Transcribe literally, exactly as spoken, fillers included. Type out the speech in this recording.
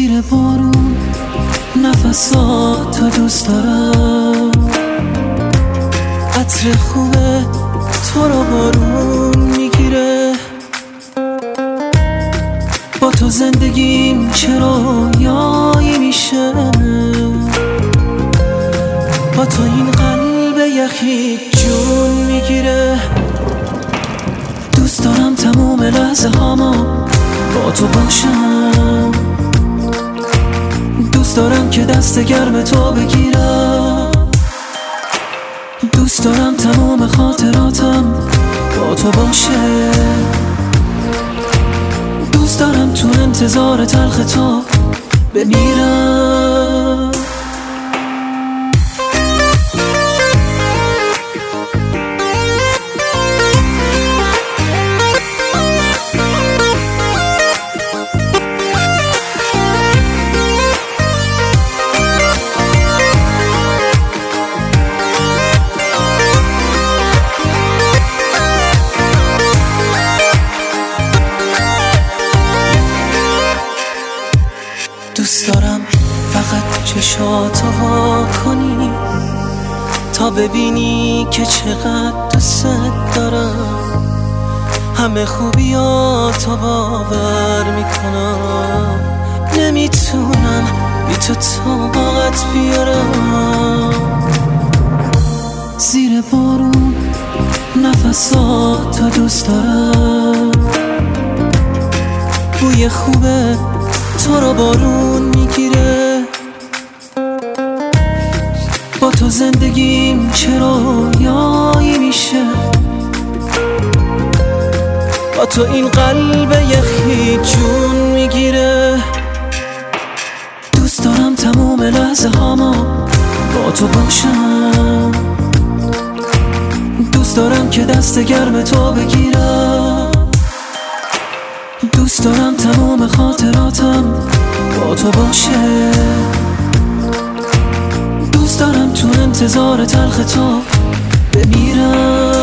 زیر بارون نفساتو دوست دارم، عطر خوبه تو رو بارون میگیره. با تو زندگیم چرا یایی میشه، با تو این قلب یخی جون میگیره. دوست دارم تموم لحظه هاما با تو باشم، دوست دارم که دست گرم تو بگیرم، دوست دارم تمام خاطراتم با تو باشه، دوست دارم تو انتظار تلخ تو بمیرم. دوست دارم فقط چشاتو وا کنی تا ببینی که چقدر دوست دارم. همه خوبیاتو باور میکنم، نمیتونم بی تو طاقت بیارم. زیر بارون نفساتو دوست دارم، بوی خوبه تو رو بارون میگیره. با تو زندگیم چرا یایی میشه، با تو این قلب یخی جون میگیره. دوست دارم تموم لحظه هاما با تو باشم، دوست دارم که دست گرم تو بگیرم، دوست دارم تمام خاطراتم با تو باشه، دوست دارم تو انتظار تلخ تو بمیرم.